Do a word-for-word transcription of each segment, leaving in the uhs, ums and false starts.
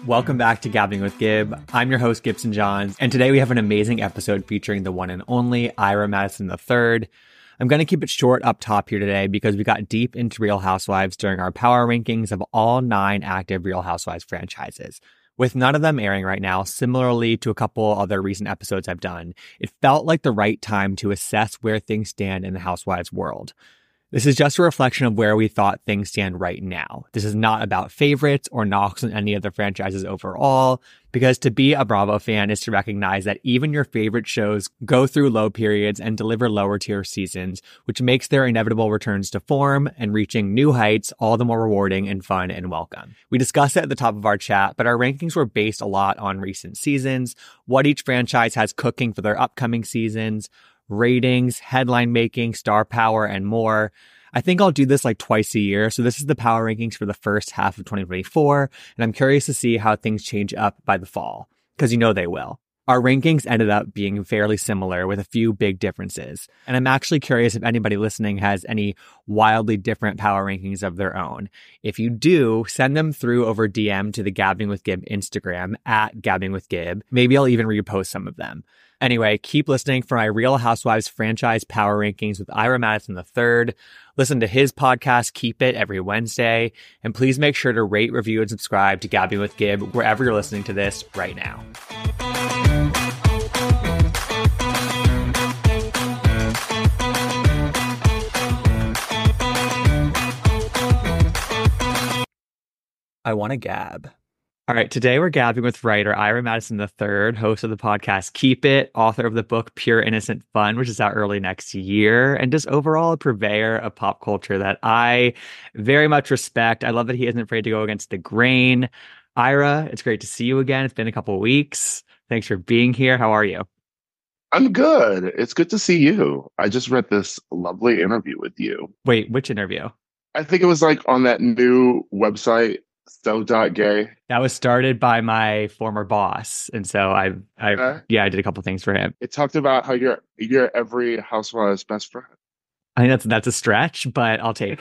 Welcome back to Gabbing with Gib. I'm your host, Gibson Johns, and today we have an amazing episode featuring the one and only Ira Madison the third. I'm going to keep it short up top here today because we got deep into Real Housewives during our power rankings of all nine active Real Housewives franchises. With none of them airing right now, similarly to a couple other recent episodes I've done, it felt like the right time to assess where things stand in the Housewives world. This is just a reflection of where we thought things stand right now. This is not about favorites or knocks on any of the franchises overall, because to be a Bravo fan is to recognize that even your favorite shows go through low periods and deliver lower tier seasons, which makes their inevitable returns to form and reaching new heights all the more rewarding and fun and welcome. We discussed it at the top of our chat, but our rankings were based a lot on recent seasons, what each franchise has cooking for their upcoming seasons, ratings, headline making, star power, and more. I think I'll do this like twice a year. So this is the power rankings for the first half of twenty twenty-four. And I'm curious to see how things change up by the fall, because you know they will. Our rankings ended up being fairly similar with a few big differences. And I'm actually curious if anybody listening has any wildly different power rankings of their own. If you do, send them through over D M to the Gabbing with Gib Instagram at Gabbing with Gib. Maybe I'll even repost some of them. Anyway, keep listening for my Real Housewives franchise power rankings with Ira Madison the third. Listen to his podcast, Keep It, every Wednesday. And please make sure to rate, review, and subscribe to Gabbing with Gib wherever you're listening to this right now. I want to gab. All right, today we're gabbing with writer Ira Madison the third, host of the podcast Keep It, author of the book Pure Innocent Fun, which is out early next year, and just overall a purveyor of pop culture that I very much respect. I love that he isn't afraid to go against the grain. Ira, it's great to see you again. It's been a couple of weeks. Thanks for being here. How are you? I'm good. It's good to see you. I just read this lovely interview with you. Wait, which interview? I think it was like on that new website, so dot gay. That was started by my former boss. And so I, I Okay. yeah, I did a couple things for him. It talked about how you're you're every housewife's best friend. I think that's that's a stretch, but I'll take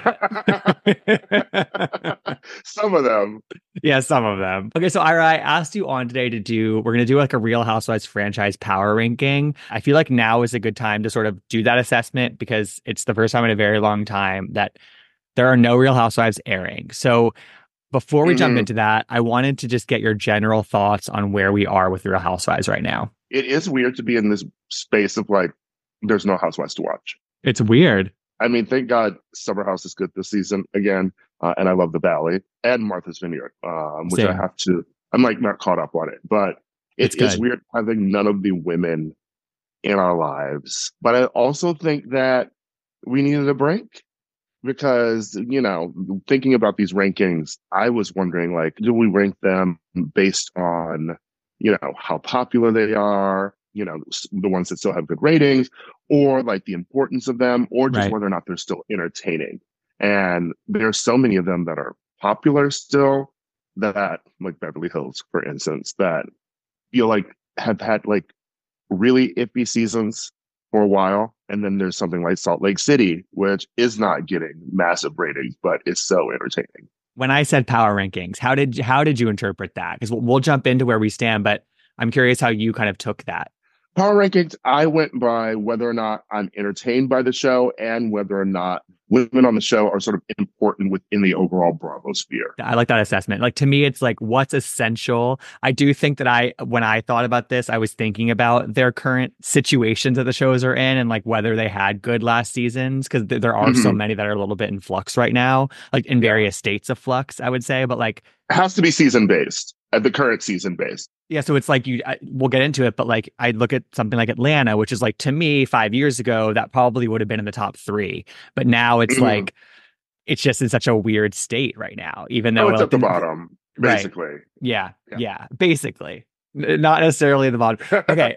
it. Some of them. Yeah, some of them. Okay, so Ira, I asked you on today to do, we're going to do like a Real Housewives franchise power ranking. I feel like now is a good time to sort of do that assessment because it's the first time in a very long time that there are no Real Housewives airing. So before we mm-hmm. jump into that, I wanted to just get your general thoughts on where we are with Real Housewives right now. It is weird to be in this space of like, there's no Housewives to watch. It's weird. I mean, thank God Summer House is good this season again. Uh, and I love The Valley and Martha's Vineyard, um, which Same. I have to, I'm like not caught up on it, but it it's is weird having none of the women in our lives. But I also think that we needed a break. Because, you know, thinking about these rankings, I was wondering, like, do we rank them based on, you know, how popular they are, you know, the ones that still have good ratings, or like the importance of them, or just right. whether or not they're still entertaining. And there's so many of them that are popular still that, like Beverly Hills, for instance, that feel like have had like really iffy seasons for a while. And then there's something like Salt Lake City, which is not getting massive ratings, but is so entertaining. When I said power rankings, how did how did you interpret that? Because we'll, we'll jump into where we stand, but I'm curious how you kind of took that. Power rankings, I went by whether or not I'm entertained by the show and whether or not women on the show are sort of important within the overall Bravo sphere. I like that assessment. Like, to me, it's like, what's essential? I do think that I, when I thought about this, I was thinking about their current situations that the shows are in and like whether they had good last seasons, because th- there are mm-hmm. so many that are a little bit in flux right now, like in various states of flux, I would say. But like, it has to be season based, at the current season based. Yeah, so it's like you. I, we'll get into it, but like I look at something like Atlanta, which is like, to me, five years ago that probably would have been in the top three, but now it's mm-hmm. like it's just in such a weird state right now. Even though oh, it's like, at the bottom, basically. Right. Yeah, yeah, yeah, basically, N- not necessarily the bottom. Okay,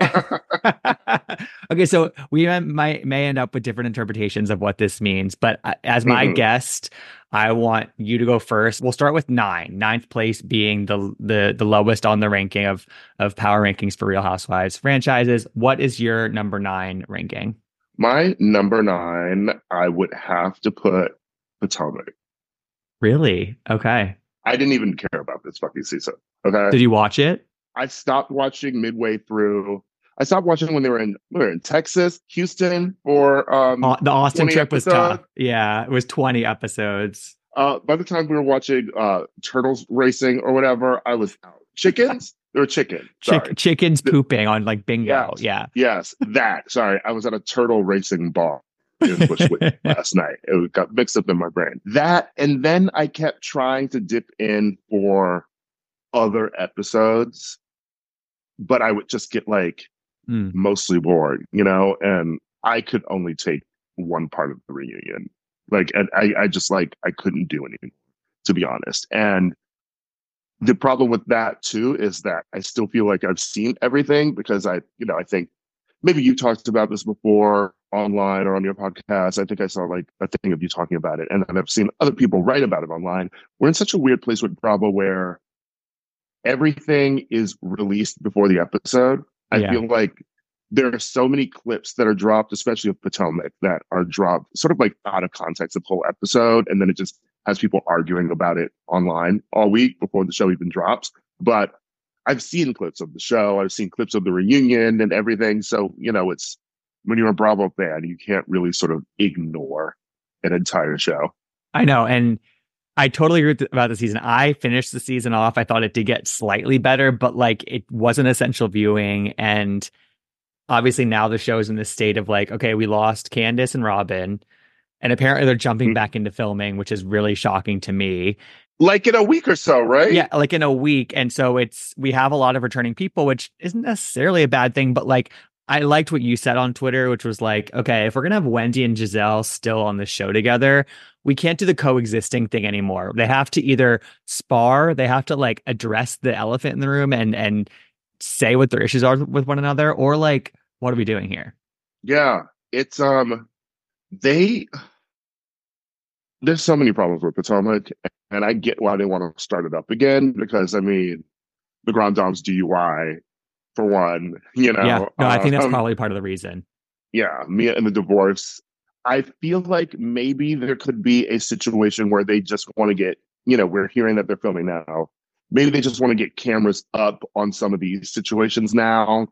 okay. So we might may end up with different interpretations of what this means, but as my mm-hmm. guest, I want you to go first. We'll start with nine. Ninth place being the the the lowest on the ranking of of power rankings for Real Housewives franchises. What is your number nine ranking? My number nine, I would have to put Potomac. Really? Okay. I didn't even care about this fucking season. Okay. Did you watch it? I stopped watching midway through. I stopped watching when they were in we were in Texas, Houston for um Uh, the Austin twenty trip was tough. episodes. Yeah, it was twenty episodes. Uh, by the time we were watching uh turtles racing or whatever, I was out. Chickens? They were chicken. Chick- Sorry. chickens The, pooping on like bingo. yes, Yeah. yes, that. Sorry, I was at a turtle racing bar in Bushwick last night. It got mixed up in my brain. That, and then I kept trying to dip in for other episodes, but I would just get like Mm. mostly bored, you know, and I could only take one part of the reunion. Like, and I, I just like, I couldn't do anything, to be honest. And the problem with that too is that I still feel like I've seen everything because I, you know, I think maybe you talked about this before online or on your podcast. I think I saw like a thing of you talking about it, and then I've seen other people write about it online. We're in such a weird place with Bravo where everything is released before the episode. I Yeah. feel like there are so many clips that are dropped, especially of Potomac, that are dropped sort of like out of context of the whole episode. And then it just has people arguing about it online all week before the show even drops. But I've seen clips of the show. I've seen clips of the reunion and everything. So, you know, it's when you're a Bravo fan, you can't really sort of ignore an entire show. I know. And I totally agree with, about the season. I finished the season off. I thought it did get slightly better, but like it wasn't essential viewing. And obviously now the show is in this state of like, okay, we lost Candace and Robin, and apparently they're jumping mm-hmm. back into filming, which is really shocking to me. Like in a week or so, right? Yeah, like in a week. And so it's, we have a lot of returning people, which isn't necessarily a bad thing, but like, I liked what you said on Twitter, which was like, okay, if we're going to have Wendy and Giselle still on the show together, we can't do the coexisting thing anymore. They have to either spar, they have to like address the elephant in the room and and say what their issues are with one another, or like, what are we doing here? Yeah, it's um they there's so many problems with Potomac, and I get why they want to start it up again, because I mean the Grand Dame's D U I for one, you know. Yeah, no, I think that's um, probably part of the reason. Yeah, Mia and the divorce. I feel like maybe there could be a situation where they just want to get, you know, we're hearing that they're filming now. Maybe they just want to get cameras up on some of these situations now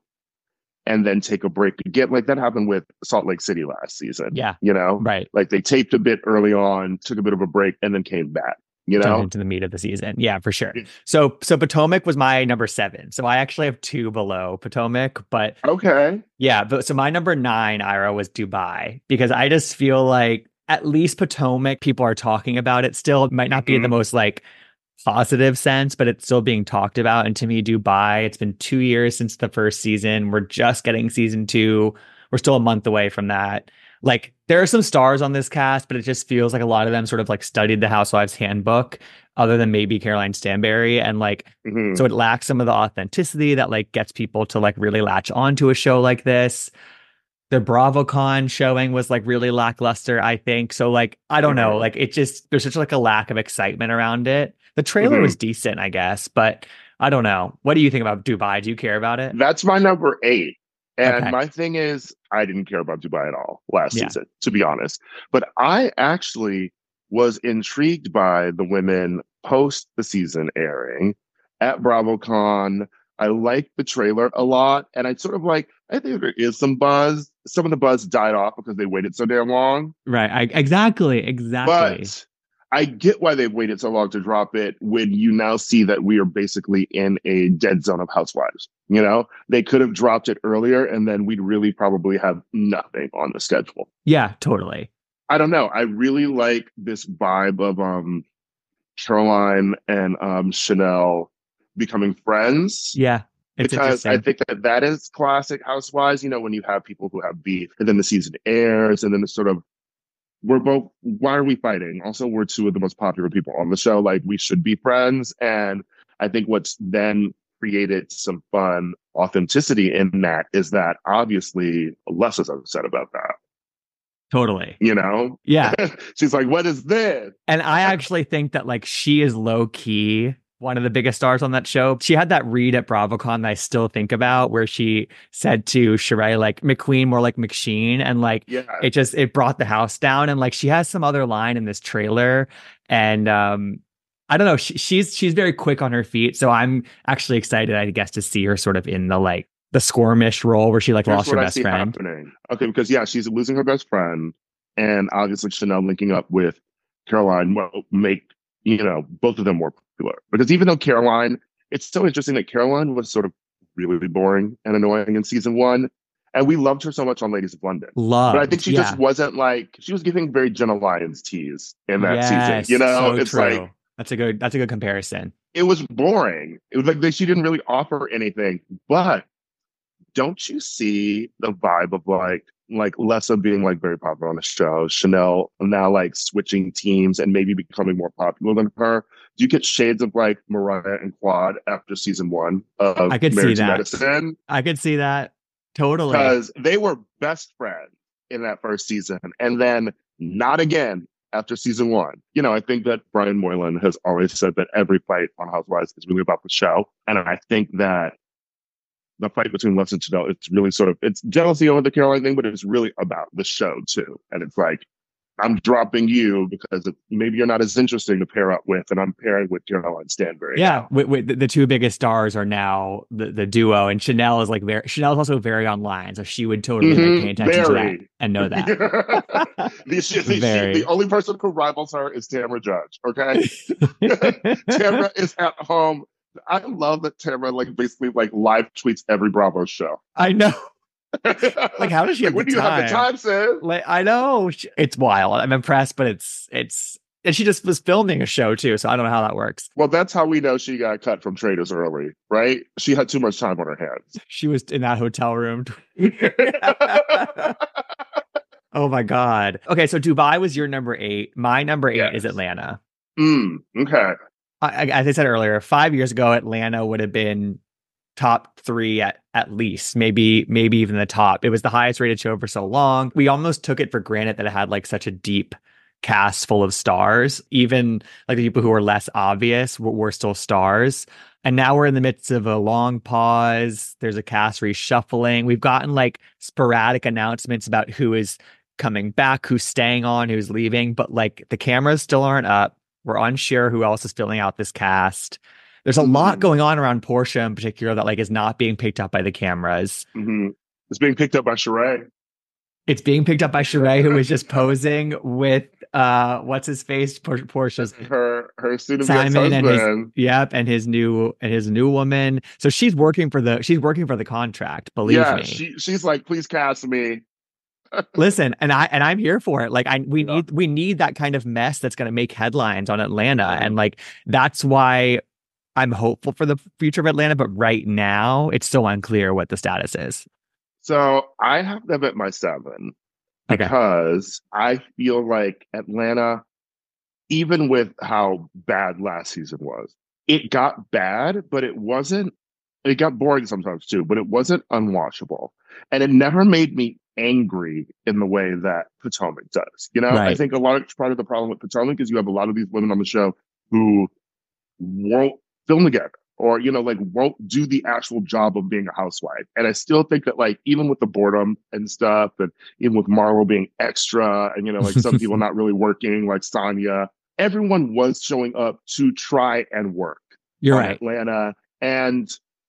and then take a break again. Like that happened with Salt Lake City last season. Yeah. You know? Right. Like they taped a bit early on, took a bit of a break, and then came back. You know, into the meat of the season. Yeah, for sure. So, so Potomac was my number seven. So I actually have two below Potomac, but okay. Yeah. But so my number nine, Ira, was Dubai, because I just feel like at least Potomac, people are talking about it still. It might not be mm-hmm. in the most like positive sense, but it's still being talked about. And to me, Dubai, it's been two years since the first season. We're just getting season two. We're still a month away from that. Like there are some stars on this cast, but it just feels like a lot of them sort of like studied the Housewives handbook, other than maybe Caroline Stanberry. And like, mm-hmm. so it lacks some of the authenticity that like gets people to like really latch onto a show like this. The BravoCon showing was like really lackluster, I think. So like, I don't know, like it just, there's such like a lack of excitement around it. The trailer mm-hmm. was decent, I guess, but I don't know. What do you think about Dubai? Do you care about it? That's my number eight. And okay. my thing is, I didn't care about Dubai at all last yeah. season, to be honest. But I actually was intrigued by the women post the season airing at BravoCon. I liked the trailer a lot. And I sort of like, I think there is some buzz. Some of the buzz died off because they waited so damn long. Right. I, exactly. Exactly. But I get why they've waited so long to drop it when you now see that we are basically in a dead zone of Housewives. You know, they could have dropped it earlier and then we'd really probably have nothing on the schedule. Yeah, totally. I don't know. I really like this vibe of um, Caroline and um, Chanel becoming friends. Yeah. It's because I think that that is classic Housewives, you know, when you have people who have beef and then the season airs and then it's sort of, we're both, why are we fighting? Also, we're two of the most popular people on the show. Like, we should be friends. And I think what's then created some fun authenticity in that is that obviously Les is upset about that. Totally. You know? Yeah. She's like, what is this? And I actually think that like she is low key one of the biggest stars on that show. She had that read at BravoCon that I still think about, where she said to Sheree, like, McQueen more like McSheen. And like, yeah. it just, it brought the house down. And like, she has some other line in this trailer. And um, I don't know. She, she's she's very quick on her feet, so I'm actually excited, I guess, to see her sort of in the like the Squirmish role where she like Here's lost her what I best see friend. happening. Okay, because yeah, she's losing her best friend, and obviously Chanel linking up with Caroline will make you know both of them more popular. Because even though Caroline, it's so interesting that Caroline was sort of really boring and annoying in season one, and we loved her so much on Ladies of London. But I think Loved, she just yeah, wasn't like she was giving very Jenna Lyons tease in that season. You yes, know, so it's like true. That's a good that's a good comparison. it was boring. It was like she didn't really offer anything. But don't you see the vibe of like like Lessa being like very popular on the show, Chanel now like switching teams and maybe becoming more popular than her? Do you get shades of like Mariah and Quad after season one of I could see Married to that. Medicine? I could see that totally. Because they were best friends in that first season, and then not again after season one. You know, I think that Brian Moylan has always said that every fight on Housewives is really about the show, and I think that the fight between Les and Chanel, it's really sort of it's jealousy over the Caroline thing, but it's really about the show too. And it's like I'm dropping you because it, maybe you're not as interesting to pair up with, and I'm pairing with Caroline Stanbury Yeah, now. with, with the, the two biggest stars are now the, the duo, and Chanel is like very Chanel is also very online, so she would totally like pay Mm-hmm, attention to that very. and know that. the, she, the, she, the Very. only person who rivals her is Tamra Judge. Okay, Tamra is at home. I love that Tamra like basically like live tweets every Bravo show. I know. Like, how does she like, have the when do you have the time? time, sis? Like, I know it's wild. I'm impressed, but it's it's and she just was filming a show too, so I don't know how that works. Well, that's how we know she got cut from Traders early, right? She had too much time on her hands. She was in that hotel room. Oh my God. Okay, so Dubai was your number eight. My number eight is Yes. Atlanta. Mm, okay. I, as I said earlier, five years ago, Atlanta would have been top three at at least, maybe maybe even the top. It was the highest rated show for so long. We almost took it for granted that it had like such a deep cast full of stars. Even like the people who were less obvious were, were still stars. And now we're in the midst of a long pause. There's a cast reshuffling. We've gotten like sporadic announcements about who is coming back, who's staying on, who's leaving, but like the cameras still aren't up. We're unsure who else is filling out this cast. There's a mm-hmm. lot going on around Portia in particular that like is not being picked up by the cameras. Mm-hmm. It's being picked up by Sheree. It's being picked up by Sheree, who is just posing with uh, what's his face, Por- Portia's her her student Simon and his husband. yep, and his new and his new woman. So she's working for the she's working for the contract. Believe yeah, me. she she's like, please cast me. Listen, and I and I'm here for it. Like I we Yeah. need we need that kind of mess that's going to make headlines on Atlanta, Mm-hmm. and like that's why I'm hopeful for the future of Atlanta. But right now, it's still unclear what the status is. So I have them at my seven because okay. I feel like Atlanta, even with how bad last season was, it got bad, but it wasn't. It got boring sometimes too, but it wasn't unwatchable, and it never made me angry in the way that Potomac does. You know, Right. I think a lot of part of the problem with Potomac is you have a lot of these women on the show who won't film together or, you know, like won't do the actual job of being a housewife. And I still think that like, even with the boredom and stuff, and even with Marlo being extra and, you know, like some people not really working, like Sonia, everyone was showing up to try and work. You're on right. Atlanta. And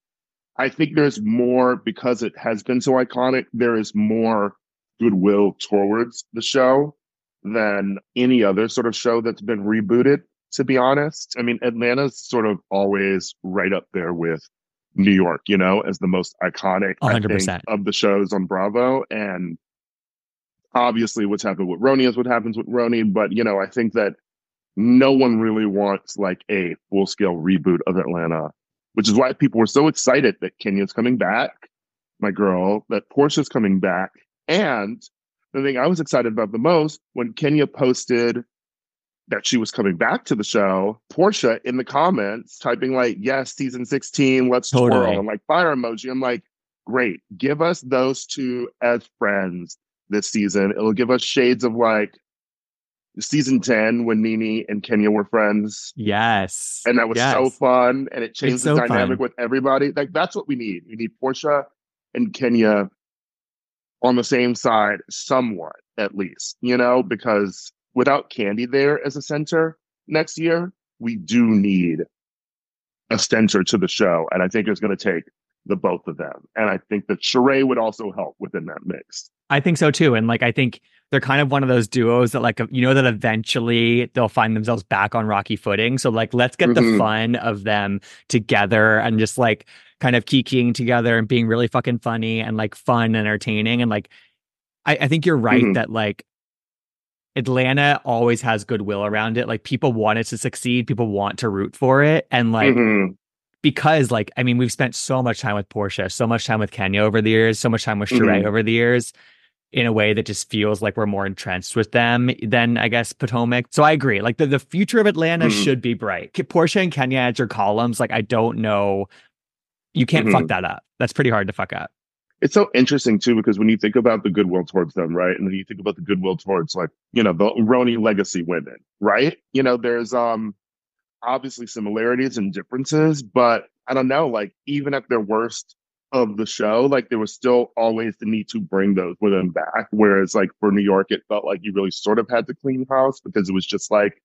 I think there's more because it has been so iconic. There is more goodwill towards the show than any other sort of show that's been rebooted, to be honest. I mean, Atlanta's sort of always right up there with New York, you know, as the most iconic, one hundred I think, percent. of the shows on Bravo. And obviously what's happened with Roni is what happens with Roni. But, you know, I think that no one really wants like a full-scale reboot of Atlanta, which is why people were so excited that Kenya's coming back, my girl, that Portia's coming back. And the thing I was excited about the most, when Kenya posted that she was coming back to the show, Portia in the comments typing like, yes, season sixteen, let's Totally. twirl, and like fire emoji. I'm like, great. Give us those two as friends this season. It'll give us shades of like season ten when Nene and Kenya were friends. Yes. And that was yes. so fun. And it changed It's the so dynamic fun. with everybody. Like that's what we need. We need Portia and Kenya on the same side, somewhat at least, you know, because without Candy there as a center next year, we do need a Stencher to the show. And I think it's going to take the both of them. And I think that Sheree would also help within that mix. I think so too. And like, I think they're kind of one of those duos that like, you know, that eventually they'll find themselves back on rocky footing. So like, let's get mm-hmm. the fun of them together and just like kind of kikiing together and being really fucking funny and like fun, entertaining. And like, I, I think you're right mm-hmm. that like Atlanta always has goodwill around it. Like people want it to succeed. People want to root for it. And like, mm-hmm. because like, I mean, we've spent so much time with Portia, so much time with Kenya over the years, so much time with Sheree mm-hmm. over the years, in a way that just feels like we're more entrenched with them than, I guess, Potomac. So I agree. Like the, the future of Atlanta mm-hmm. should be bright. Portia and Kenya as your columns, like I don't know. You can't mm-hmm. fuck that up. That's pretty hard to fuck up. It's so interesting too, because when you think about the goodwill towards them, right? And then you think about the goodwill towards like, you know, the Roni legacy women, right? You know, there's um obviously similarities and differences, but I don't know, like even at their worst of the show, like there was still always the need to bring those women back. Whereas like for New York, it felt like you really sort of had to clean house because it was just like,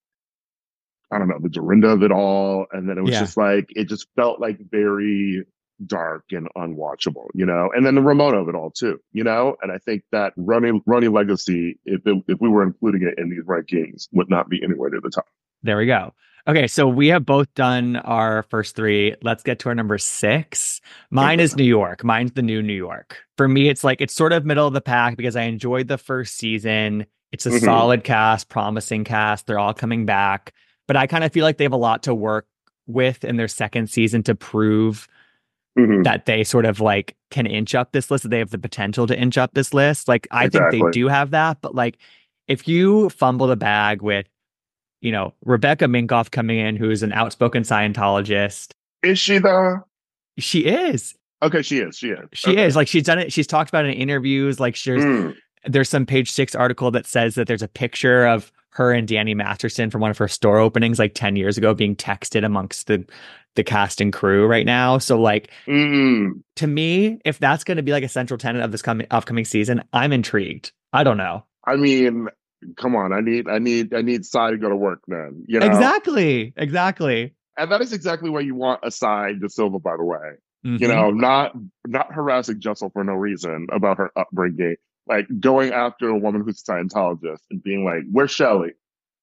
I don't know, the Dorinda of it all. And then it was yeah. just like, it just felt like very dark and unwatchable, you know, and then the Ramona of it all too, you know, and I think that Roni, Roni legacy, if it, if we were including it in these rankings, would not be anywhere near the top. There we go. Okay, so we have both done our first three. Let's get to our number six. Mine is New York. Mine's the new New York. For me, it's like, it's sort of middle of the pack because I enjoyed the first season. It's a mm-hmm. solid cast, promising cast. They're all coming back. But I kind of feel like they have a lot to work with in their second season to prove mm-hmm. that they sort of like can inch up this list, that they have the potential to inch up this list. Like, I exactly. think they do have that. But like, if you fumble the bag with, you know, Rebecca Minkoff coming in, who's an outspoken Scientologist. Is she though? She is. Okay, she is. She is. She okay. is. Like she's done it. She's talked about it in interviews. Like there's, mm. there's some Page Six article that says that there's a picture of her and Danny Masterson from one of her store openings like ten years ago being texted amongst the the cast and crew right now. So like mm. to me, if that's going to be like a central tenet of this coming upcoming season, I'm intrigued. I don't know. I mean, come on, I need, I need, I need Sai to go to work, man. You know? Exactly, exactly. And that is exactly where you want a Sai de Silva, by the way. Mm-hmm. You know, not not harassing Jessel for no reason about her upbringing, like going after a woman who's a Scientologist and being like, "Where's Shelley?"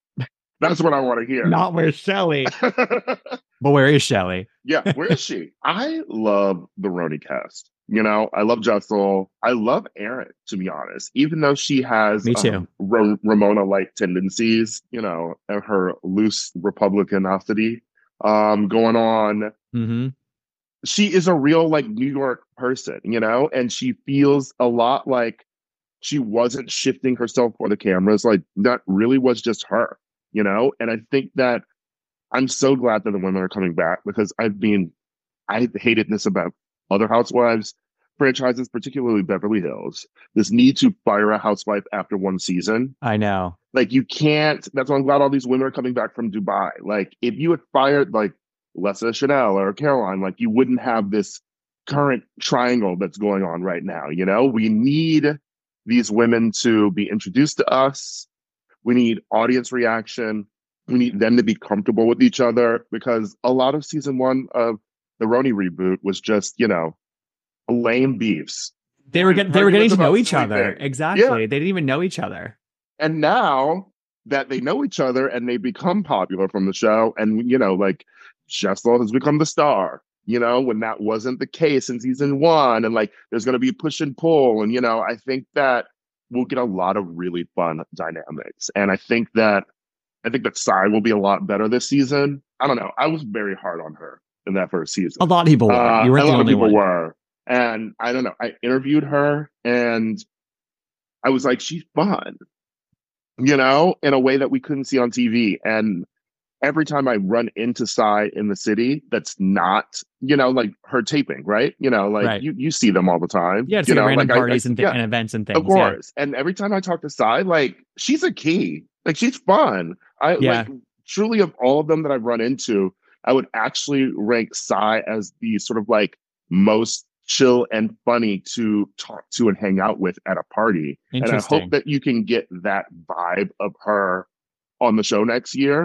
That's what I want to hear. Not where's Shelley, but where is Shelley? Yeah, where is she? I love the Roni cast. You know, I love Jessel. I love Erin, to be honest, even though she has Me too. Um, Ra- Ramona-like tendencies, you know, and her loose Republicanosity um, going on. Mm-hmm. She is a real, like, New York person, you know, and she feels a lot like she wasn't shifting herself for the cameras. Like, that really was just her, you know? And I think that I'm so glad that the women are coming back because I've been, I hated this about other Housewives franchises, particularly Beverly Hills, this need to fire a housewife after one season. I know. Like you can't, that's why I'm glad all these women are coming back from Dubai. Like if you had fired like Lessa Chanel or Caroline, like you wouldn't have this current triangle that's going on right now. You know, we need these women to be introduced to us. We need audience reaction. We need them to be comfortable with each other because a lot of season one of the Roni reboot was just, you know, lame beefs. They were getting, they were getting to know each other. Exactly. Yeah. They didn't even know each other. And now that they know each other and they become popular from the show, and you know, like Jessel has become the star, you know, when that wasn't the case in season one, and like there's gonna be push and pull, and you know, I think that we'll get a lot of really fun dynamics. And I think that I think that Sai will be a lot better this season. I don't know. I was very hard on her in that first season. A lot of people were. Uh, you were a the lot only of people one. were. And I don't know. I interviewed her and I was like, she's fun, you know, in a way that we couldn't see on T V. And every time I run into Sai in the city, that's not, you know, like her taping, right? You know, like right. you, you see them all the time. Yeah, it's you like know, random like parties I, I, and, th- yeah, and events and things. Of course. Yeah. And every time I talk to Sai, like she's a key. Like she's fun. I yeah. like truly of all of them that I've run into, I would actually rank Sai as the sort of like most chill and funny to talk to and hang out with at a party. And I hope that you can get that vibe of her on the show next year.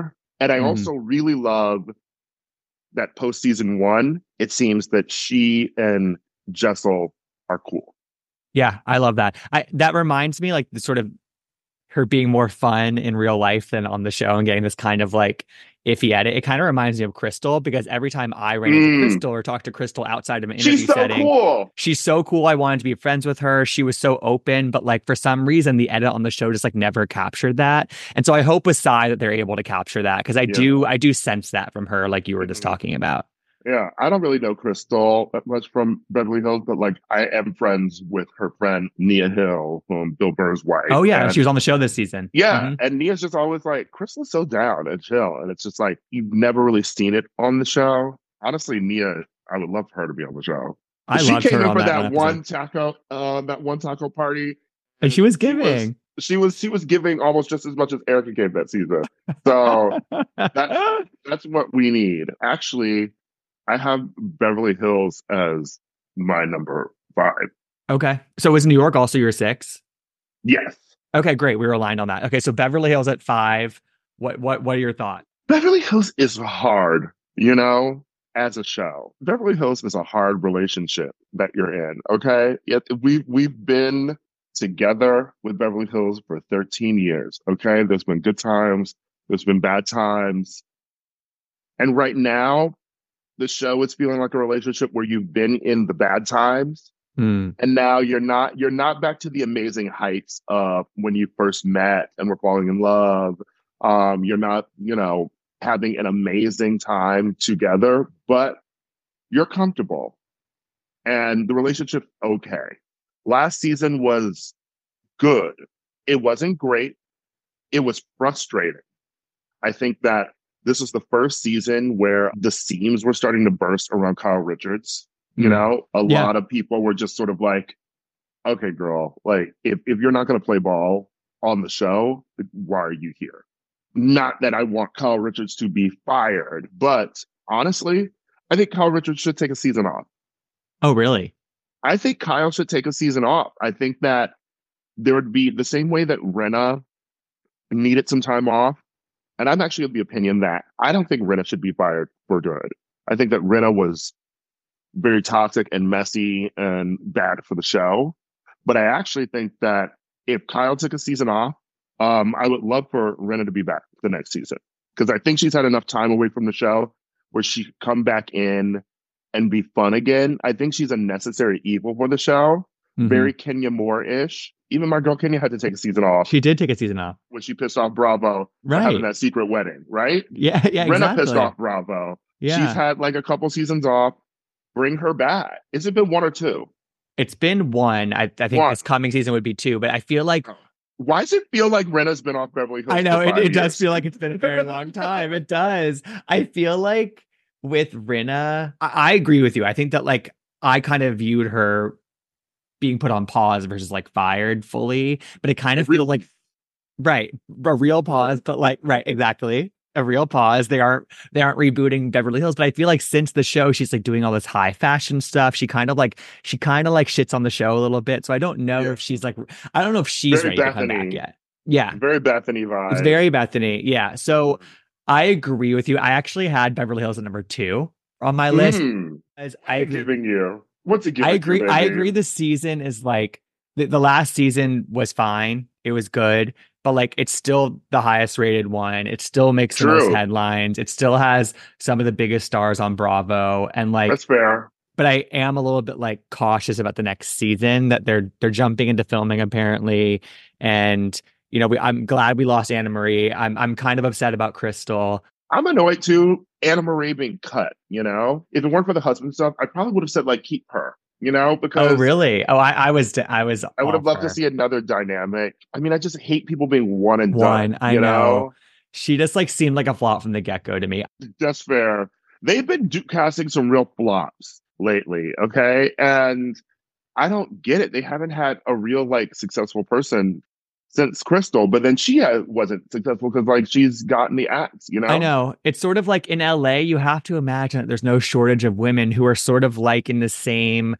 And I Hmm. also really love that post season one, it seems that she and Jessel are cool. Yeah, I love that. I that reminds me like the sort of her being more fun in real life than on the show and getting this kind of like iffy edit. It kind of reminds me of Crystal because every time I ran into Mm, Crystal or talked to Crystal outside of an she's interview so setting, cool. she's so cool. I wanted to be friends with her. She was so open, but like for some reason, the edit on the show just like never captured that. And so I hope with Psy that they're able to capture that because I Yeah. do, I do sense that from her, like you were just Mhm. talking about. Yeah, I don't really know Crystal that much from Beverly Hills, but like I am friends with her friend Nia Hill, um, Bill Burr's wife, Oh yeah, and she and was on the show this season. yeah, Hmm. and Nia's just always like Crystal's so down and chill, and it's just like you've never really seen it on the show. Honestly, Nia, I would love for her to be on the show. I She loved came her in on for that one that episode, one taco, uh, that one taco party, and she and was she was giving. she was she was giving almost just as much as Erica gave that season. So that's that's what we need. Actually, I have Beverly Hills as my number five. Okay, so was New York also your six? Yes. Okay, great. We were aligned on that. Okay, so Beverly Hills at five. What what what are your thoughts? Beverly Hills is hard, you know, as a show. Beverly Hills is a hard relationship that you're in, okay? Yet we've we've been together with Beverly Hills for thirteen years, okay? There's been good times, there's been bad times. And right now, the show is feeling like a relationship where you've been in the bad times Hmm. and now you're not you're not back to the amazing heights of when you first met and were falling in love. Um, you're not, you know, having an amazing time together, but you're comfortable and the relationship okay. Last season was good. It wasn't great. It was frustrating. I think that this was the first season where the seams were starting to burst around Kyle Richards. You Hmm. know, a Yeah. lot of people were just sort of like, okay, girl, like if, if you're not going to play ball on the show, why are you here? Not that I want Kyle Richards to be fired, but honestly, I think Kyle Richards should take a season off. Oh, really? I think Kyle should take a season off. I think that there would be the same way that Renna needed some time off. And I'm actually of the opinion that I don't think Renna should be fired for good. I think that Renna was very toxic and messy and bad for the show. But I actually think that if Kyle took a season off, um, I would love for Renna to be back the next season because I think she's had enough time away from the show where she could come back in and be fun again. I think she's a necessary evil for the show, Hmm. very Kenya Moore-ish. Even my girl Kenya had to take a season off She did take a season off. when she pissed off Bravo for having Right. that secret wedding, right? Yeah, yeah, Renna pissed exactly. off Bravo. She's Yeah. had like a couple seasons off. Bring her back. Has it been one or two? It's been one. I, I think One. this coming season would be two, but I feel like Why does it feel like Renna's been off Beverly Hills? I know for it, five it does years? feel like it's been a very long time. It does. I feel like with Rinna, I, I agree with you. I think that like I kind of viewed her being put on pause versus like fired fully, but it kind of feels like right, a real pause, but like right, exactly. A real pause. They aren't they aren't rebooting Beverly Hills, but I feel like since the show, she's like doing all this high fashion stuff. She kind of like she kind of like shits on the show a little bit. So I don't know Yeah. if she's like I don't know if she's Very ready to come Bethany. back yet. Yeah, Very Bethany vibe. it's very Bethany. Yeah. So I agree with you. I actually had Beverly Hills at number two on my list. Mm, As I I agree. giving you. What's it giving I you, agree. I baby? agree. The season is like the, the last season was fine. It was good, but like it's still the highest rated one. It still makes the most True. headlines. It still has some of the biggest stars on Bravo. And like, That's fair. but I am a little bit like cautious about the next season that they're they're jumping into filming apparently. And you know, we, I'm glad we lost Anna Marie. I'm I'm kind of upset about Crystal. I'm annoyed too. Anna Marie being cut. You know, if it weren't for the husband stuff, I probably would have said like keep her. You know, because Oh, really? Oh, I, I was I was I would have off loved her. to see another dynamic. I mean, I just hate people being one and One, done. I you know. She just like seemed like a flop from the get-go to me. That's fair. They've been do- casting some real flops lately, okay? And I don't get it. They haven't had a real like successful person since Crystal, but then she had, wasn't successful because like she's gotten the axe, you know? I know. It's sort of like in L A, you have to imagine that there's no shortage of women who are sort of like in the same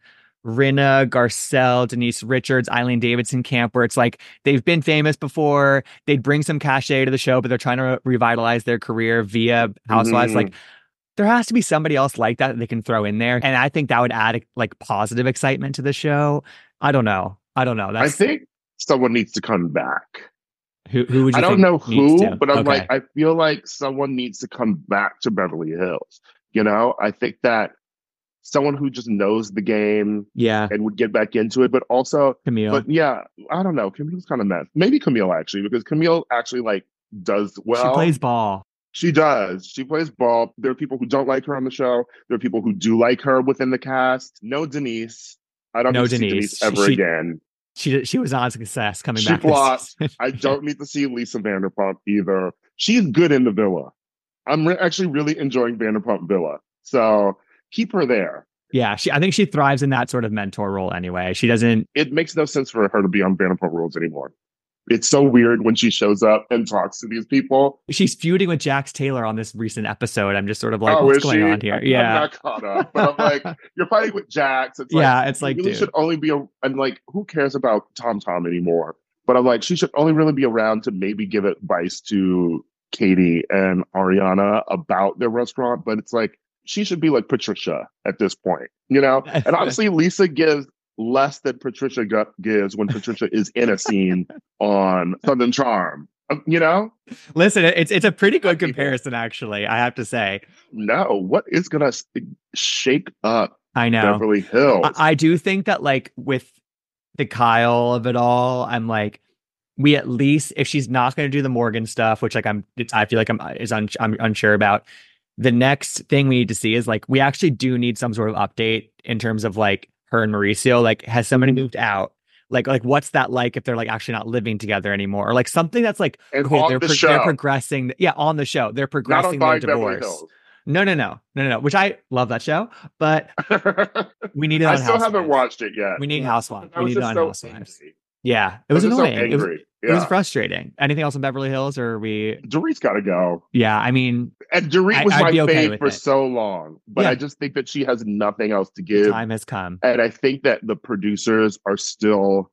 Rinna, Garcelle, Denise Richards, Eileen Davidson camp, where it's like they've been famous before. They'd bring some cachet to the show, but they're trying to re- revitalize their career via Housewives. Mm-hmm. Like there has to be somebody else like that that they can throw in there. And I think that would add like positive excitement to the show. I don't know. I don't know. I That's think someone needs to come back. who who would you I don't think know needs who, to? but I'm Okay. like, I feel like someone needs to come back to Beverly Hills. You know, I think that someone who just knows the game Yeah. and would get back into it, but also, Camille. but yeah, I don't know. Camille's kind of mess. Maybe Camille actually, because Camille actually like does well. She plays ball. She does. She plays ball. There are people who don't like her on the show. There are people who do like her within the cast. No Denise. I don't No need to see Denise. Denise ever She- again. She she was on success coming She back. this flopped. season. I don't need to see Lisa Vanderpump either. She's good in the villa. I'm re- actually really enjoying Vanderpump Villa. So keep her there. Yeah, she I think she thrives in that sort of mentor role anyway. She doesn't It makes no sense for her to be on Vanderpump Rules anymore. It's so weird when she shows up and talks to these people. she's feuding with Jax Taylor on this recent episode. I'm just sort of like, Oh, what's is going she? on here? I'm Yeah. not caught up. But I'm like, you're fighting with Jax. It's like, Yeah, it's like, you really dude. should only be a, and like, who cares about Tom Tom anymore? But I'm like, she should only really be around to maybe give advice to Katie and Ariana about their restaurant. But it's like, she should be like Patricia at this point, you know? And obviously, Lisa gives less than Patricia gu- gives when Patricia is in a scene on Southern Charm, Um, you know? Listen, it's it's a pretty good People. comparison, actually, I have to say. No, what is going to shake up I know. Beverly Hills? I, I do think that like with the Kyle of it all, I'm like, we at least, if she's not going to do the Morgan stuff, which like I'm, it's, I feel like I'm is un, I'm unsure about. The next thing we need to see is like we actually do need some sort of update in terms of like her and Mauricio. Like, has somebody moved out? Like, like what's that like if they're like actually not living together anymore, or like something that's like And okay, on they're the pro- show. they're progressing. Yeah, on the show, they're Not on progressing their Buying Beverly divorce. Hills. No, no, no, no, no, no. Which I love that show, but we need it on I still Housewives. haven't watched it yet. We need Housewives. I We was need it just on so Housewives. angry. Yeah, it I was just so annoying. It was, angry. it was Yeah. frustrating. Anything else on Beverly Hills, or are we? Dorit's got to go. Yeah, I mean, And Dorit I- was I'd my be okay fave with for it. so long. But Yeah. I just think that she has nothing else to the give. time has come. And I think that the producers are still.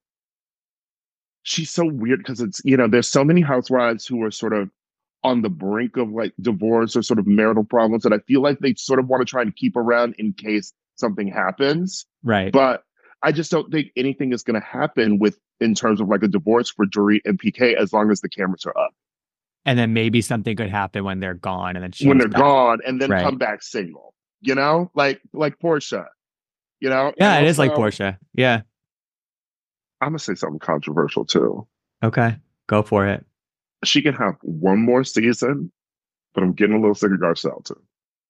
She's so weird because it's, you know, there's so many housewives who are sort of on the brink of like divorce or sort of marital problems that I feel like they sort of want to try and keep around in case something happens. Right. But I just don't think anything is going to happen with in terms of like a divorce for Dorit and P K as long as the cameras are up. And then maybe something could happen when they're gone, and then she When comes they're back. gone and then Right. come back single, you know, like like Portia, you know. Yeah, And it is like also, Portia. Yeah. I'm gonna say something controversial too. Okay, go for it. She can have one more season, but I'm getting a little sick of Garcelle too.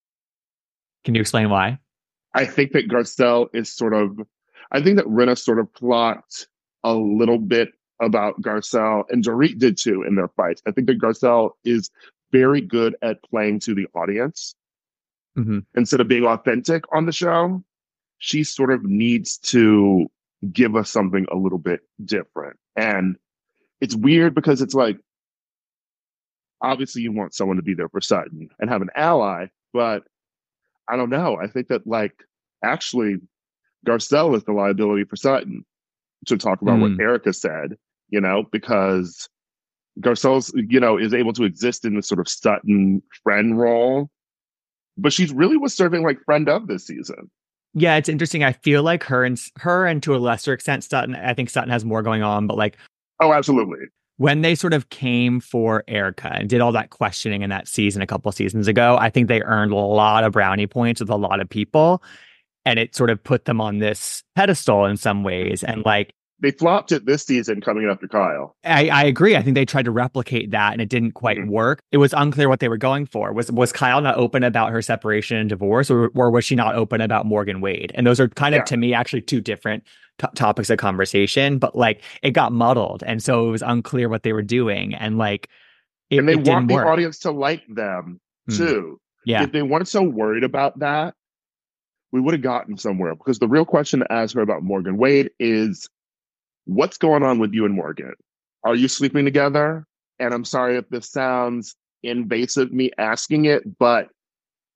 Can you explain why? I think that Garcelle is sort of, I think that Rinna sort of plot a little bit about Garcelle, and Dorit did too in their fights. I think that Garcelle is very good at playing to the audience hmm instead of being authentic on the show. She sort of needs to give us something a little bit different. And it's weird because it's like, obviously you want someone to be there for Sutton and have an ally, but I don't know. I think that like actually Garcelle is the liability for Sutton, to talk about Mm. what Erica said, you know, because Garcelle's, you know, is able to exist in this sort of Sutton friend role, but she really was serving like friend of this season. Yeah, it's interesting. I feel like her and her and to a lesser extent Sutton. I think Sutton has more going on, but like Oh, absolutely. when they sort of came for Erica and did all that questioning in that season a couple of seasons ago, I think they earned a lot of brownie points with a lot of people. And it sort of put them on this pedestal in some ways. And like, They flopped it this season coming after Kyle. I, I agree. I think they tried to replicate that and it didn't quite Mhm. work. It was unclear what they were going for. Was was Kyle not open about her separation and divorce, or, or was she not open about Morgan Wade? And those are kind of, Yeah. to me, actually two different t- topics of conversation. But like, it got muddled. And so it was unclear what they were doing. And like, it, And they it want didn't the work. audience to like them Mm. too. Yeah. If they weren't so worried about that, we would have gotten somewhere. Because the real question to ask her about Morgan Wade is, what's going on with you and Morgan? Are you sleeping together? And I'm sorry if this sounds invasive, me asking it, but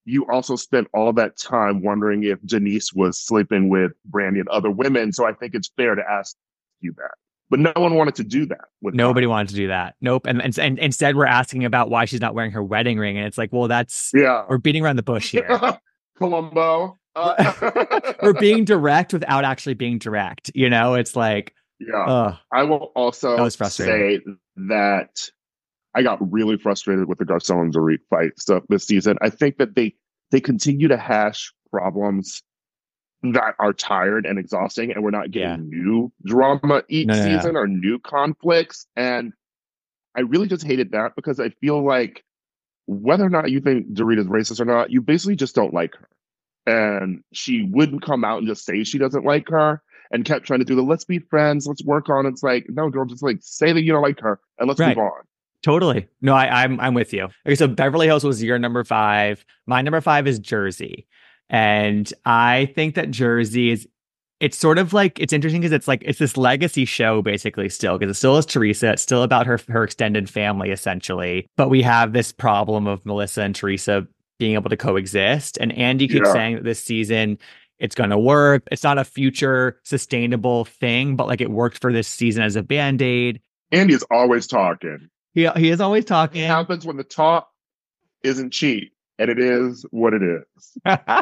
you also spent all that time wondering if Janice was sleeping with Brandy and other women. So I think it's fair to ask you that. But no one wanted to do that with Nobody Kyle. wanted to do that. Nope. And, and and instead we're asking about why she's not wearing her wedding ring. And it's like, well, that's Yeah. we're beating around the bush here. Columbo. Uh- We're being direct without actually being direct. You know, it's like, yeah. uh, I will also that was frustrating. say that I got really frustrated with the Garcelle and Dorit fight stuff this season. I think that they they continue to hash problems that are tired and exhausting, and we're not getting Yeah. new drama each No, no, no. season or new conflicts. And I really just hated that because I feel like whether or not you think Dorit is racist or not, you basically just don't like her. And she wouldn't come out and just say she doesn't like her and kept trying to do the let's be friends, let's work on it. It's like, no, girl, just like say that you don't like her and let's Right. move on. Totally. No, I, I'm I'm with you. Okay, so Beverly Hills was your number five. My number five is Jersey. And I think that Jersey is it's sort of like it's interesting because it's like it's this legacy show basically still because it still is Teresa. It's still about her her extended family essentially. But we have this problem of Melissa and Teresa being able to coexist. And Andy keeps Yeah. saying that this season it's going to work. It's not a future sustainable thing, but like it worked for this season as a band-aid. Andy is always talking. He he is always talking. It happens when the talk isn't cheap, and it is what it is.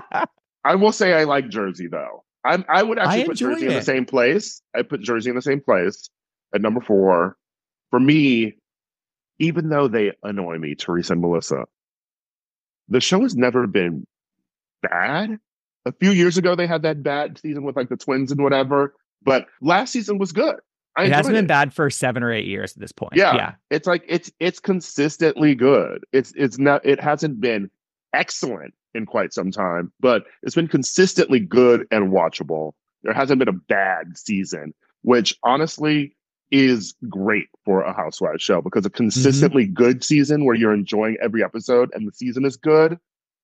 I will say I like Jersey though. I I would actually I put Jersey enjoy in the it. same place. I put Jersey in the same place at number four. For me, even though they annoy me, Teresa and Melissa, the show has never been bad. A few years ago, they had that bad season with like the twins and whatever, but last season was good. I It hasn't enjoyed been it. bad for seven or eight years at this point. Yeah, Yeah. it's like it's it's consistently good. It's it's not it hasn't been excellent in quite some time, but it's been consistently good and watchable. There hasn't been a bad season, which honestly is great for a Housewives show because a consistently good season where you're enjoying every episode and the season is good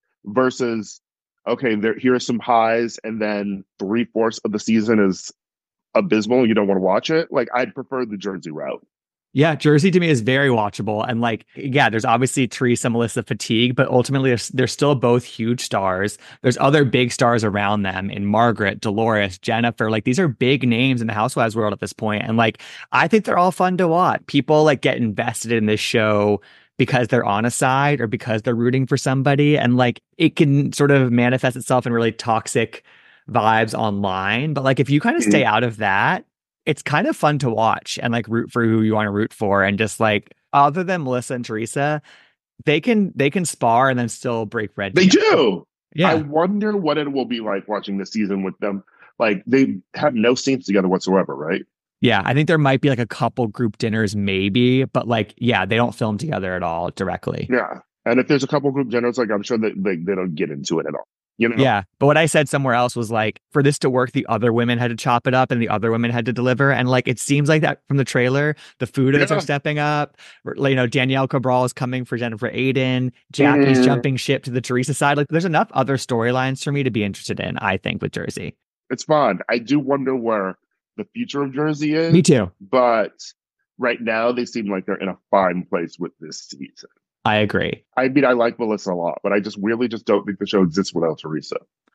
versus okay, there here are some highs and then three fourths of the season is abysmal and you don't want to watch it. Like I'd prefer the Jersey route. Yeah, Jersey to me is very watchable. And like, yeah, there's obviously Teresa, Melissa fatigue, but ultimately they're, they're still both huge stars. There's other big stars around them in Margaret, Dolores, Jennifer. Like these are big names in the Housewives world at this point. And like, I think they're all fun to watch. People like get invested in this show because they're on a side or because they're rooting for somebody. And like, it can sort of manifest itself in really toxic vibes online. But like, if you kind of stay out of that, it's kind of fun to watch and like root for who you want to root for. And just like, other than Melissa and Teresa, they can, they can spar and then still break bread. They together. do. Yeah. I wonder what it will be like watching this season with them. Like they have no scenes together whatsoever, right? Yeah. I think there might be like a couple group dinners, maybe, but like, yeah, they don't film together at all directly. Yeah. And if there's a couple group dinners, like I'm sure that they, they don't get into it at all. You know? Yeah. But what I said somewhere else was like, for this to work, the other women had to chop it up and the other women had to deliver. And like, it seems like that from the trailer, the foodies Yeah. are stepping up. You know, Danielle Cabral is coming for Jennifer Aiden. Jackie's Mhm. jumping ship to the Teresa side. Like, there's enough other storylines for me to be interested in, I think, with Jersey. It's fun. I do wonder where the future of Jersey is. Me too. But right now, they seem like they're in a fine place with this season. I agree. I mean, I like Melissa a lot, but I just really just don't think the show exists without Teresa.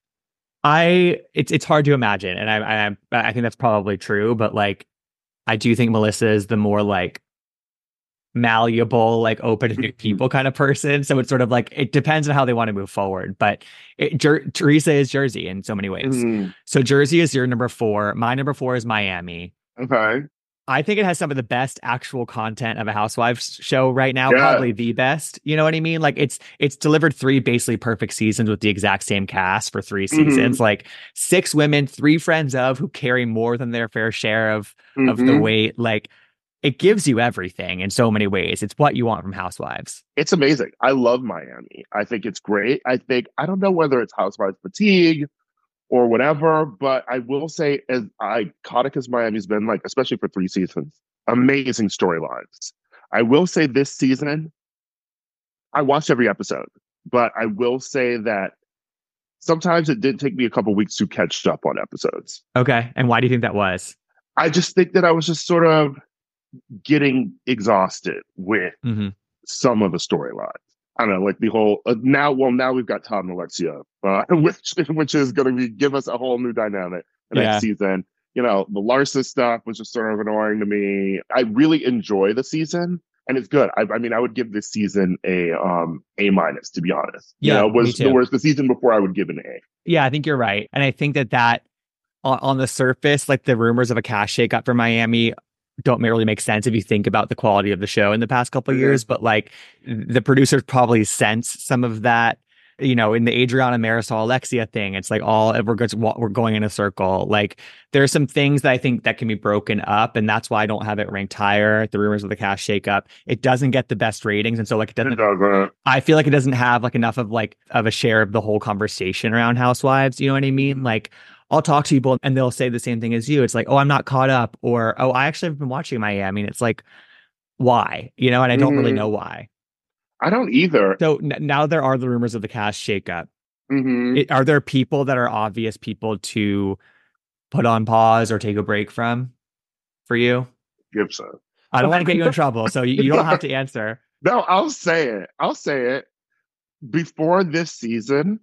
I it's it's hard to imagine, and I I I think that's probably true. But like, I do think Melissa is the more like malleable, like open to new people kind of person. So it's sort of like it depends on how they want to move forward. But it, Jer- Teresa is Jersey in so many ways. Mm-hmm. So Jersey is your number four. My number four is Miami. Okay. I think it has some of the best actual content of a Housewives show right now, Yeah. probably the best. You know what I mean? Like it's it's delivered three basically perfect seasons with the exact same cast for three Mhm. seasons. Like six women, three friends of who carry more than their fair share of of the Mhm. weight. Like it gives you everything in so many ways. It's what you want from Housewives. It's amazing. I love Miami. I think it's great. I think, I don't know whether it's Housewives fatigue or whatever, but I will say, as iconic as Miami's been, like, especially for three seasons, amazing storylines. I will say this season, I watched every episode, but I will say that sometimes it did take me a couple weeks to catch up on episodes. Okay. And why do you think that was? I just think that I was just sort of getting exhausted with Mm-hmm. some of the storylines. I don't know, like the whole uh, now. Well, now we've got Todd and Alexia, uh, which which is going to be give us a whole new dynamic the next Yeah. season. You know, the Larsa stuff was just sort of annoying to me. I really enjoy the season, and it's good. I, I mean, I would give this season a um A minus, to be honest. You Yeah, know, me was the too. worst the season before I would give an A. Yeah, I think you're right. And I think that that on, on the surface, like the rumors of a cast shakeup for Miami don't really make sense if you think about the quality of the show in the past couple of Mm-hmm. years. But like the producers probably sense some of that, you know, in the Adriana Marisol Alexia thing. It's like all we're going we're going in a circle. Like there are some things that I think that can be broken up, and that's why I don't have it ranked higher. The rumors of the cast shakeup, it doesn't get the best ratings, and so like it It doesn't. doesn't. I feel like it doesn't have like enough of like of a share of the whole conversation around Housewives. You know what I mean? Like I'll talk to people and they'll say the same thing as you. It's like, oh, I'm not caught up, or oh, I actually have been watching Miami. And it's like, why? You know, and I don't really Mm-hmm. know why. I don't either. So n- now there are the rumors of the cast shakeup. Mm-hmm. It, are there people that are obvious people to put on pause or take a break from for you? Gibson. I don't want to get you in trouble, so you, you don't have to answer. No, I'll say it. I'll say it. Before this season,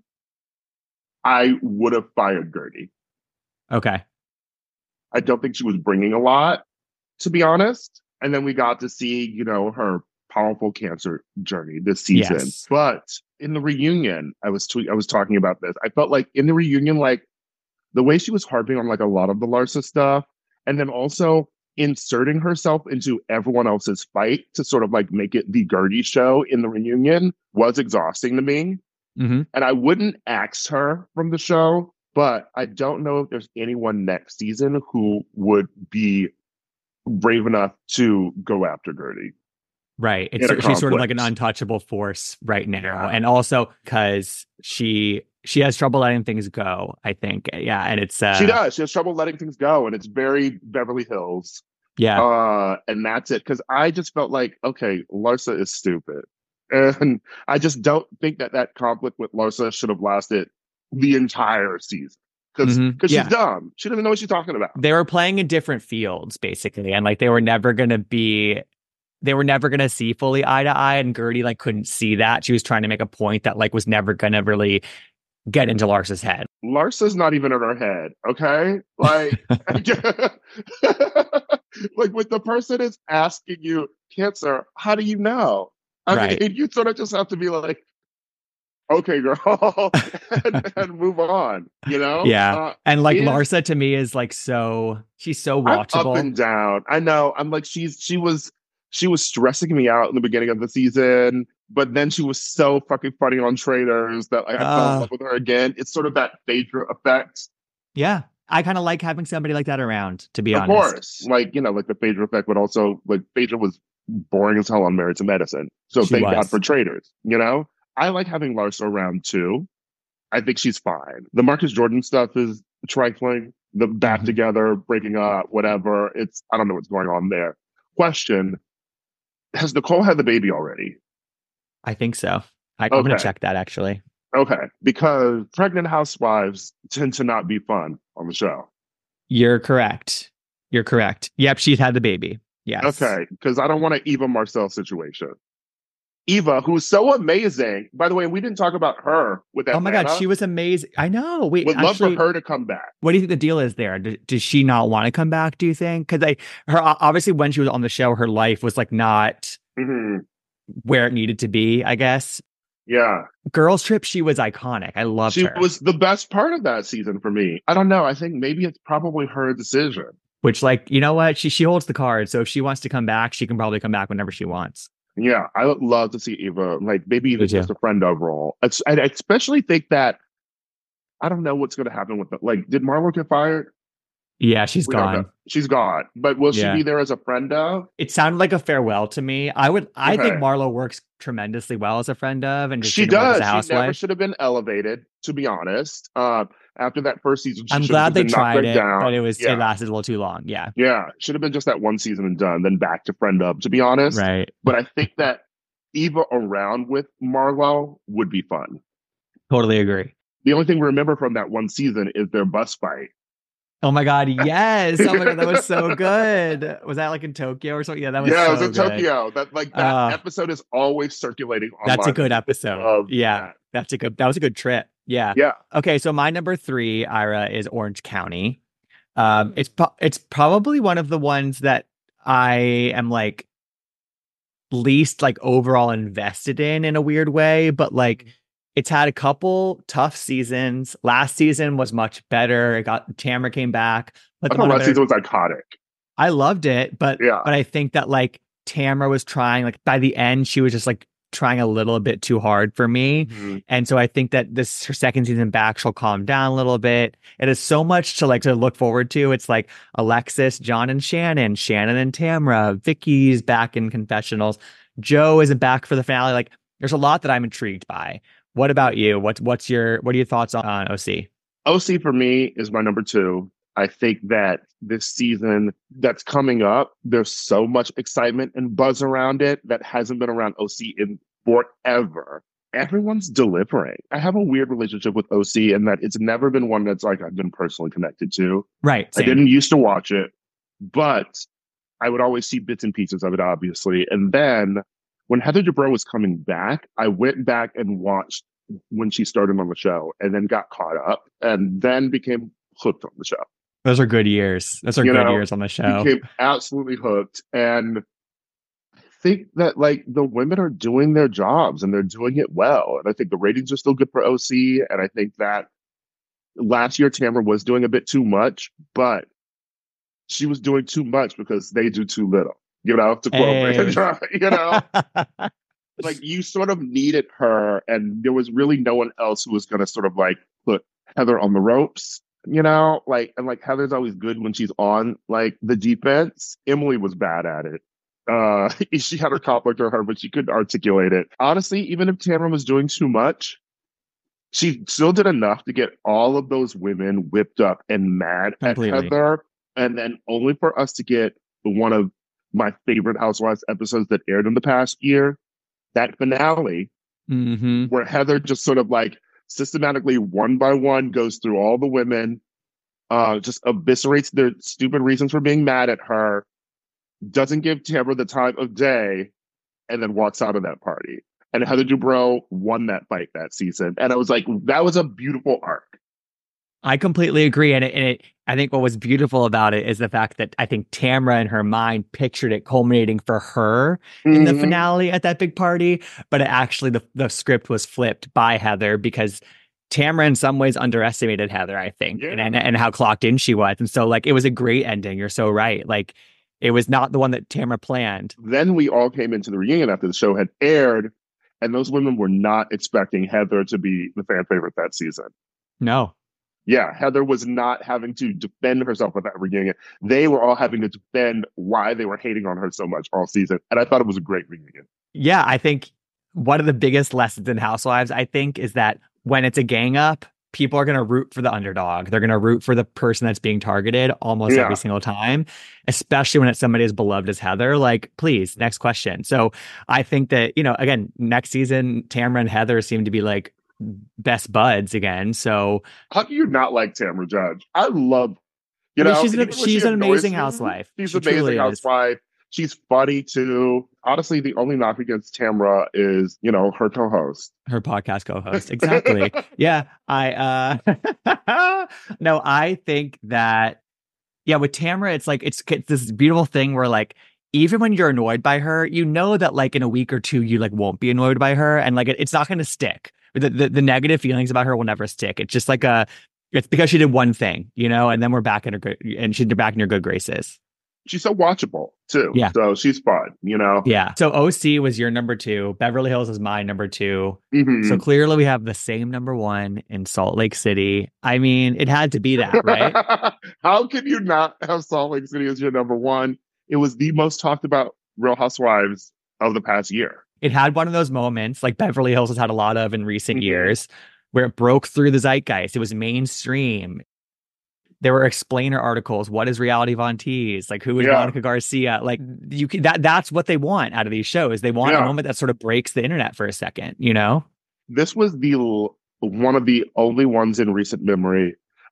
I would have fired Gertie. Okay. I don't think she was bringing a lot, to be honest. And then we got to see, you know, her powerful cancer journey this season. Yes. But in the reunion, I was tweet, I was talking about this. I felt like in the reunion, like the way she was harping on like a lot of the Larsa stuff, and then also inserting herself into everyone else's fight to sort of like make it the Gertie show in the reunion was exhausting to me. Mm-hmm. And I wouldn't axe her from the show, but I don't know if there's anyone next season who would be brave enough to go after Gertie. Right. It's she's sort of like an untouchable force right now. Yeah. And also because she she has trouble letting things go, I think. Yeah. And it's uh She does. She has trouble letting things go. And it's very Beverly Hills. Yeah. Uh, and that's it. Because I just felt like, okay, Larsa is stupid. And I just don't think that that conflict with Larsa should have lasted the entire season. Because mm-hmm. because yeah. she's dumb. She doesn't know what she's talking about. They were playing in different fields, basically. And like they were never going to be, they were never going to see fully eye to eye. And Gertie like couldn't see that. She was trying to make a point that like was never going to really get into Larsa's head. Larsa's not even in her head, okay? Like, like when the person is asking you, cancer, how do you know? I right. mean, you sort of just have to be like, okay, girl, and, and move on, you know? Yeah. Uh, and like is, Larsa to me is like so, she's so watchable. I'm up and down. I know. I'm like, she's, she was, she was stressing me out in the beginning of the season, but then she was so fucking funny on Traitors that like, I uh, fell in love with her again. It's sort of that Phaedra effect. Yeah. I kind of like having somebody like that around, to be of honest. Of course. Like, you know, like the Phaedra effect, but also like Phaedra was boring as hell on Married to Medicine. So she thank was. God for Traitors, you know? I like having Larsa around too. I think she's fine. The Marcus Jordan stuff is trifling. The back mm-hmm. together, breaking up, whatever. It's, I don't know what's going on there. Question. Has Nicole had the baby already? I think so. I, okay. I'm going to check that actually. Okay. Because pregnant housewives tend to not be fun on the show. You're correct. You're correct. Yep. She's had the baby. Yes. Okay. Because I don't want an Eva Marcel situation. Eva, who's so amazing. By the way, we didn't talk about her with that. Oh my God. She was amazing. I know. Wait, would actually, love for her to come back. What do you think the deal is there? Does, does she not want to come back, do you think? Because I, her, obviously when she was on the show, her life was like not mm-hmm. where it needed to be, I guess. Yeah. Girls Trip, she was iconic. I loved she her. She was the best part of that season for me. I don't know. I think maybe it's probably her decision. Which, like, you know what? She she holds the card. So if she wants to come back, she can probably come back whenever she wants. Yeah, I would love to see Eva, like maybe even just a friend overall. It's, I especially think that, I don't know what's going to happen with it. Like, did Marlo get fired? Yeah, she's we gone. She's gone. But will yeah. she be there as a friend of? It sounded like a farewell to me. I would. I okay. think Marlo works tremendously well as a friend of, and just she does. As a housewife. She never should have been elevated, to be honest. Uh, after that first season, she I'm glad they tried it, down. but it was yeah. it lasted a little too long. Yeah, yeah, should have been just that one season and done, then back to friend of. To be honest, right. But I think that Eva around with Marlo would be fun. Totally agree. The only thing we remember from that one season is their bus fight. Oh my God, yes. Oh my God, that was so good. Was that like in Tokyo or something? Yeah, that was Yeah, it was so in good. Tokyo. That like that Uh, episode is always circulating that's a online. good I episode. love Yeah, that. that's a good, that was a good trip. Yeah. Yeah. Okay, so my number three, Ira, is Orange County. Um, it's pro- it's probably one of the ones that I am like least like overall invested in in a weird way, but like it's had a couple tough seasons. Last season was much better. It got Tamara came back, put I them thought on a last season better. was iconic. I loved it, but Yeah. but I think that like Tamara was trying like by the end she was just like trying a little bit too hard for me. Mm-hmm. And so I think that this her second season back she'll calm down a little bit. It is so much to like to look forward to. It's like Alexis, John and Shannon, Shannon and Tamara, Vicky's back in confessionals. Joe isn't back for the finale. Like there's a lot that I'm intrigued by. What about you? What's what's your what are your thoughts on, on O C? O C for me is my number two. I think that this season that's coming up, there's so much excitement and buzz around it that hasn't been around O C in forever. Everyone's delivering. I have a weird relationship with O C in that it's never been one that's like I've been personally connected to. Right. I Same. didn't used to watch it, but I would always see bits and pieces of it, obviously. And then when Heather Dubrow was coming back, I went back and watched when she started on the show and then got caught up and then became hooked on the show. Those are good years. Those are You good know, years on the show. Became absolutely hooked. And I think that like the women are doing their jobs and they're doing it well. And I think the ratings are still good for O C. And I think that last year Tamara was doing a bit too much, but she was doing too much because they do too little. You know, to quote Hey. Brandon, you know, like you sort of needed her, and there was really no one else who was going to sort of like put Heather on the ropes. You know, like and like Heather's always good when she's on like the defense. Emily was bad at it. Uh, she had her conflict with her, but she couldn't articulate it. Honestly, even if Tamara was doing too much, she still did enough to get all of those women whipped up and mad Completely. at Heather, and then only for us to get one of my favorite Housewives episodes that aired in the past year, that finale, mm-hmm. where Heather just sort of like systematically one by one goes through all the women, uh, just eviscerates their stupid reasons for being mad at her, doesn't give Tamara the time of day, and then walks out of that party. And Heather Dubrow won that fight that season. And I was like, that was a beautiful arc. I completely agree. And it, and it, I think what was beautiful about it is the fact that I think Tamara in her mind pictured it culminating for her in Mm-hmm. the finale at that big party. But it actually, the, the script was flipped by Heather because Tamara in some ways underestimated Heather, I think, Yeah. and, and and how clocked in she was. And so like, it was a great ending. You're so right. Like it was not the one that Tamara planned. Then we all came into the reunion after the show had aired, and those women were not expecting Heather to be the fan favorite that season. No. Yeah, Heather was not having to defend herself at that reunion. They were all having to defend why they were hating on her so much all season. And I thought it was a great reunion. Yeah, I think one of the biggest lessons in Housewives, I think, is that when it's a gang up, people are going to root for the underdog. They're going to root for the person that's being targeted almost Yeah. every single time, especially when it's somebody as beloved as Heather. Like, please, next question. So I think that, you know, again, next season, Tamara and Heather seem to be like best buds again. So How do you not like Tamara Judge? I love, you I mean, know, she's an, even when she's she an annoys amazing me, housewife. She's She an amazing truly is. housewife. She's funny too. Honestly, the only knock against Tamara is, you know, her co-host. Her podcast co-host. Exactly. Yeah. I uh no, I think that yeah, with Tamara, it's like it's, it's this beautiful thing where like even when you're annoyed by her, you know that like in a week or two you like won't be annoyed by her and like it, it's not gonna stick. The, the the negative feelings about her will never stick. It's just like a it's because she did one thing, you know, and then we're back in her good and she's back in your good graces. She's so watchable too. Yeah. So she's fun, you know? Yeah. So O C was your number two. Beverly Hills is my number two. Mhm. So clearly we have the same number one in Salt Lake City. I mean, it had to be that, right? How can you not have Salt Lake City as your number one? It was the most talked about Real Housewives of the past year. It had one of those moments like Beverly Hills has had a lot of in recent Mhm. years where it broke through the zeitgeist. It was mainstream. There were explainer articles. What is reality Von Teese? Like, who is Yeah. Monica Garcia? Like, you can, that that's what they want out of these shows. They want Yeah. a moment that sort of breaks the internet for a second, you know? This was the one of the only ones in recent memory.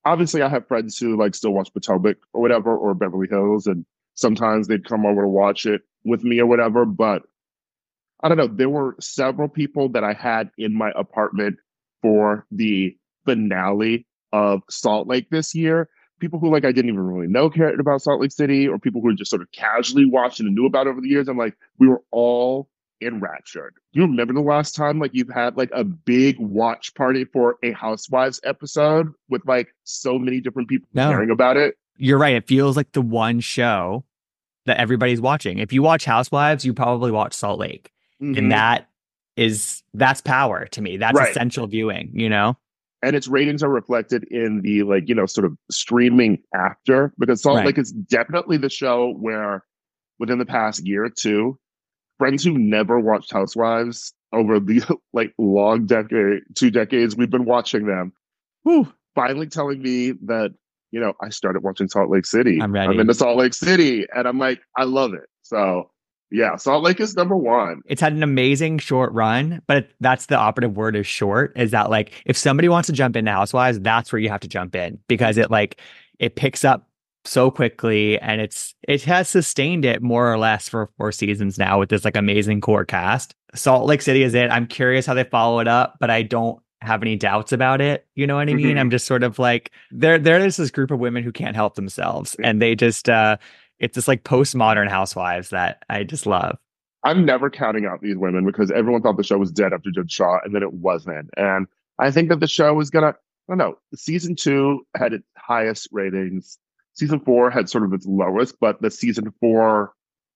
obviously I have friends who like still watch Potomac or whatever, or Beverly Hills, and sometimes they'd come over to watch it with me or whatever. But I don't know, there were several people that I had in my apartment for the finale of Salt Lake this year. People who like I didn't even really know cared about Salt Lake City, or people who just sort of casually watched and knew about it over the years. I'm like, we were all enraptured. You remember the last time like you've had like a big watch party for a Housewives episode with like so many different people No. caring about it? You're right. It feels like the one show that everybody's watching. If you watch Housewives, you probably watch Salt Lake. Mm-hmm. And that is, that's power to me. That's Right. essential viewing, you know? And its ratings are reflected in the like, you know, sort of streaming after, because Salt Right. Lake is definitely the show where within the past year or two, friends who never watched Housewives over the like long decade, two decades we've been watching them, whew, finally telling me that, you know, I started watching Salt Lake City. I'm ready. I'm into Salt Lake City. And I'm like, I love it. So yeah, Salt Lake is number one. It's had an amazing short run, but it, that's the operative word is short, is that like, if somebody wants to jump into Housewives, that's where you have to jump in, because it like, it picks up so quickly, and it's, it has sustained it more or less for four seasons now with this like amazing core cast. Salt Lake City is it. I'm curious how they follow it up, but I don't have any doubts about it. You know what I mean? Mm-hmm. I'm just sort of like, there, there is this group of women who can't help themselves, and they just, uh, it's this like postmodern Housewives that I just love. I'm never counting out these women because everyone thought the show was dead after Jen Shaw, and then it wasn't. And I think that the show is gonna, I don't know, season two had its highest ratings. Season four had sort of its lowest, but the season four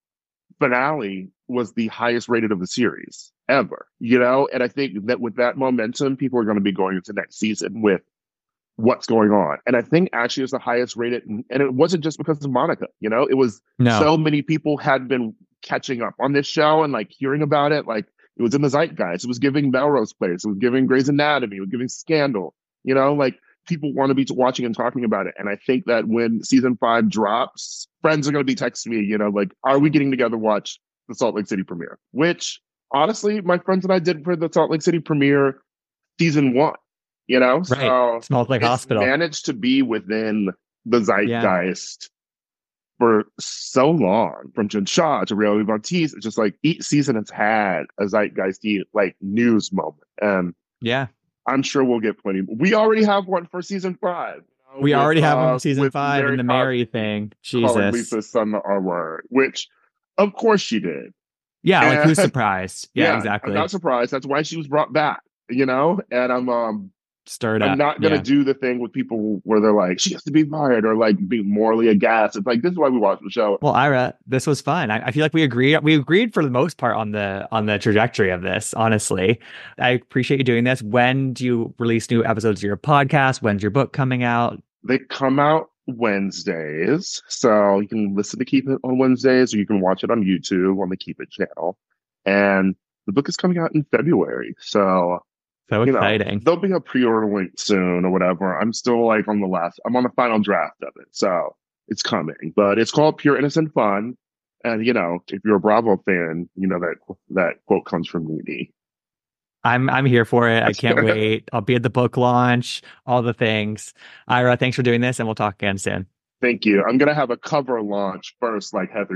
finale was the highest rated of the series ever, you know? And I think that with that momentum, people are going to be going into next season with what's going on. And I think actually it's the highest rated. And it wasn't just because of Monica, you know, it was No. so many people had been catching up on this show and like hearing about it. Like it was in the zeitgeist. It was giving Melrose Place. It was giving Grey's Anatomy. It was giving Scandal, you know, like people want to be watching and talking about it. And I think that when season five drops, friends are going to be texting me, you know, like, are we getting together to watch the Salt Lake City premiere? Which honestly, my friends and I did for the Salt Lake City premiere season one. You know, Right. so Smells like it's hospital. managed to be within the zeitgeist yeah. for so long, from Jen Shaw to Reality Vontice. It's just like each season has had a zeitgeisty like news moment, and yeah, I'm sure we'll get plenty. We already have one for season five. You know, we with, already have one uh, for season five and the Mary thing. Jesus, Lisa's son the R word, which of course she did. Yeah, and, like who's surprised? Yeah, yeah, exactly. I'm not surprised. That's why she was brought back. You know, and I'm um. stirred I'm up. not gonna yeah. do the thing with people where they're like, she has to be fired, or like be morally aghast. It's like, this is why we watch the show. Well, Ira, this was fun. I, I feel like we agreed. We agreed for the most part on the on the trajectory of this. Honestly, I appreciate you doing this. When do you release new episodes of your podcast? When's your book coming out? They come out Wednesdays, so you can listen to Keep It on Wednesdays, or you can watch it on YouTube on the Keep It channel. And the book is coming out in February, so. So exciting. You know, there'll be a pre-order link soon or whatever. I'm still like on the last, I'm on the final draft of it. So it's coming, but it's called Pure Innocent Fun. And, you know, if you're a Bravo fan, you know, that that quote comes from Nene. I'm I'm here for it. I can't wait. I'll be at the book launch, all the things. Ira, thanks for doing this, and we'll talk again soon. Thank you. I'm going to have a cover launch first, like Heather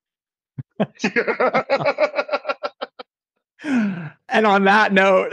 Gay. And on that note,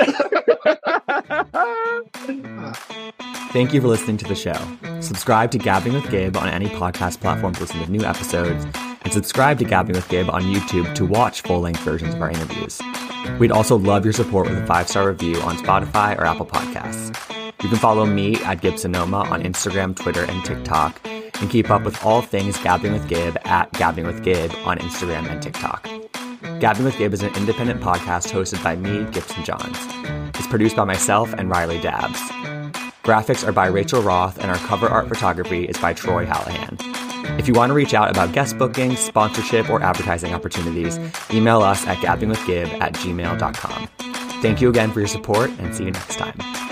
thank you for listening to the show. Subscribe to Gabbing with Gabe on any podcast platform to listen to new episodes, and subscribe to Gabbing with Gabe on YouTube to watch full-length versions of our interviews. We'd also love your support with a five-star review on Spotify or Apple Podcasts. You can follow me at Gibsonoma on Instagram, Twitter, and TikTok, and keep up with all things Gabbing with Gabe at Gabbing with Gabe on Instagram and TikTok. Gabbing with Gabe is an independent podcast hosted by me, Gibson Johns. It's produced by myself and Riley Dabbs. Graphics are by Rachel Roth, and our cover art photography is by Troy Hallahan. If you want to reach out about guest bookings, sponsorship, or advertising opportunities, email us at gabbingwithgabe at gmail dot com. Thank you again for your support, and see you next time.